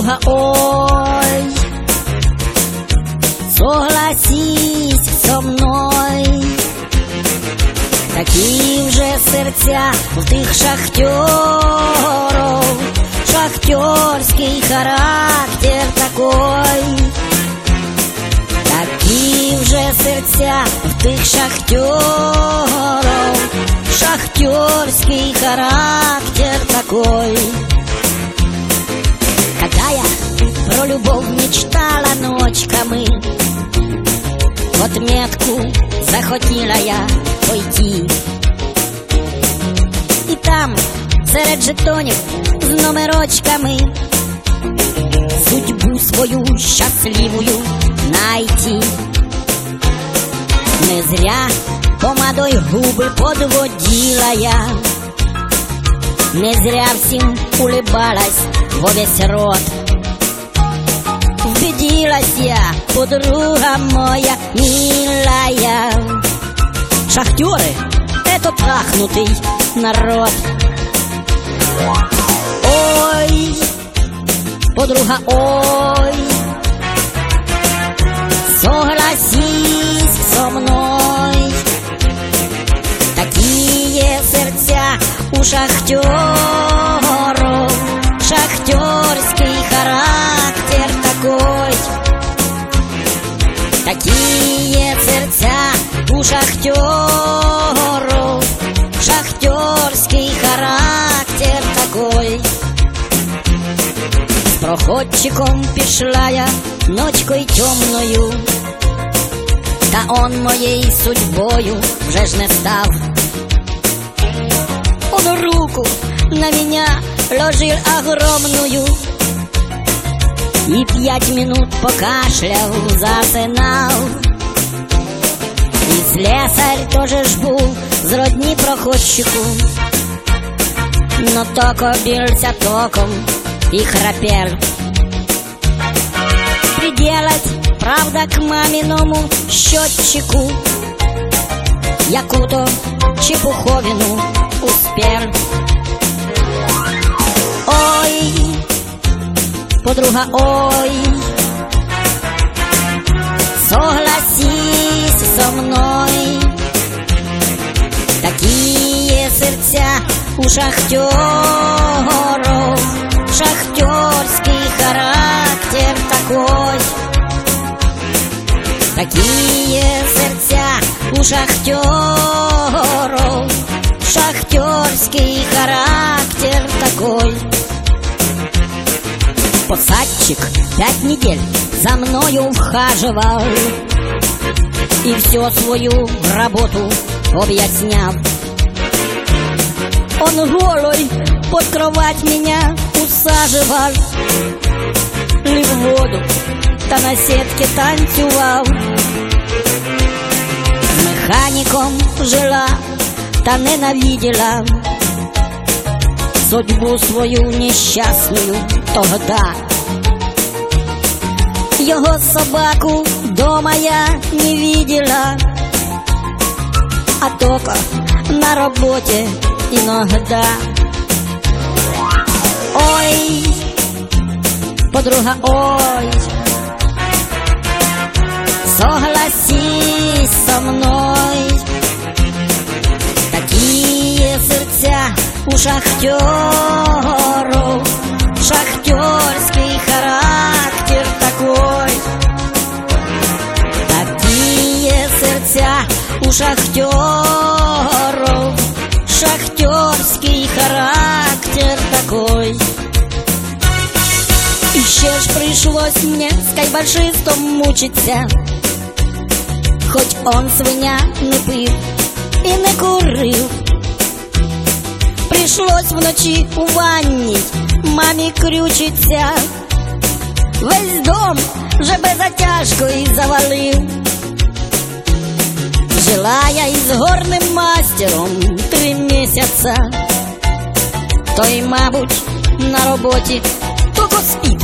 подруга, ой, согласись со мною. Такі вже серця у тих шахтеров, шахтерський характер такой. Такі вже серця у тих шахтеров, шахтерский характер такой. Когда я про любовь мечтала ночками, в отметку захотіла я пойти. І там, серед жетонів з номерочками, судьбу свою щасливую найти. Не зря помадой губи подводила я, не зря всім улыбалась во весь рот. Убедилась я, подруга моя милая, шахтеры — это трахнутый народ. Ой, подруга, ой, согласись со мной. Такие сердца у шахтеров, шахтерский характер такой. Такие сердца у шахтеров, шахтерский характер такой. С проходчиком пішла я ночкою темною, та он моєю судьбою вже ж не став. Он руку на меня ложил огромную и 5 минут покашлял, засинал. И слесарь тоже ж був зродні проходчику, но токо бился током и храпел. Приделать, правда, к маминому счетчику яку-то чепуховину успел. Ой, подруга, ой, согласись со мной. Такие сердца у шахтеров, шахтерский характер такой. Такие сердца у шахтеров, шахтерский характер такой. Посадчик 5 недель за мною ухаживал и всю свою работу объяснял. Он голой под кровать меня усаживал, лив воду, та на сетке танцював. С механіком жила, та ненавидела судьбу свою нещасную тогда. Его собаку дома я не видела, а только на работе иногда. Ой, подруга, ой, согласись со мной. Такие сердца у шахтеров, шахтерский характер такой. Такие сердца у шахтеров, шахтерский характер такой. І ще ж пришлось мне с кайбальшистом мучиться, хоть он свиня не пив і не курив. Пришлось вночі у ванні мамі крючиться, весь дом вже без затяжкою завалив. Жила я із горним мастером 3 місяця, той, мабуть, на роботі только спит.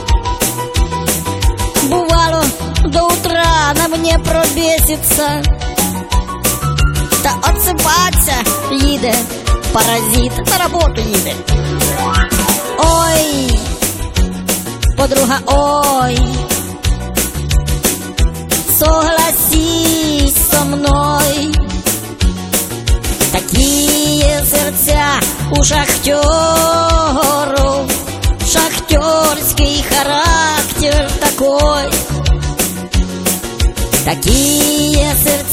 Бывало, до утра на мне пробесится, та отсыпаться їде, паразит, на работу їде. Ой, подруга, ой, согласись со мной. Такие сердца у шахтеров, шахтерский характер такой. Такие сердца